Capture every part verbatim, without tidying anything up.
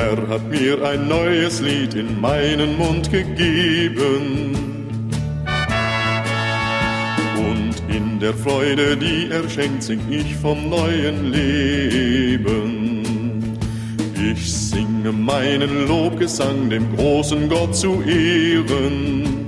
Herr hat mir ein neues Lied in meinen Mund gegeben. Und in der Freude, die er schenkt, sing ich vom neuen Leben. Ich singe meinen Lobgesang, dem großen Gott zu Ehren.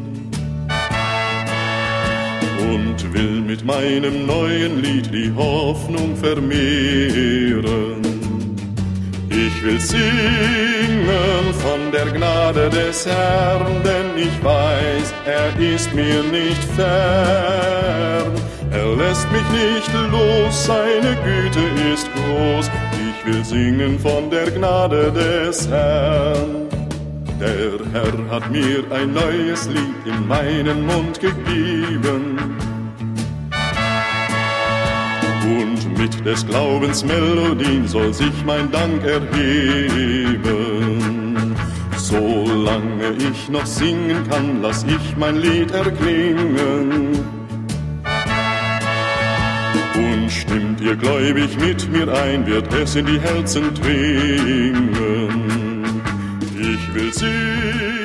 Und will mit meinem neuen Lied die Hoffnung vermehren. Ich will singen von der Gnade des Herrn, denn ich weiß, er ist mir nicht fern. Er lässt mich nicht los, seine Güte ist groß. Ich will singen von der Gnade des Herrn. Der Herr hat mir ein neues Lied in meinen Mund gegeben. Und mit des Glaubens Melodien soll sich mein Dank erheben. Solange ich noch singen kann, lass ich mein Lied erklingen. Und stimmt ihr gläubig mit mir ein, wird es in die Herzen dringen. Ich will singen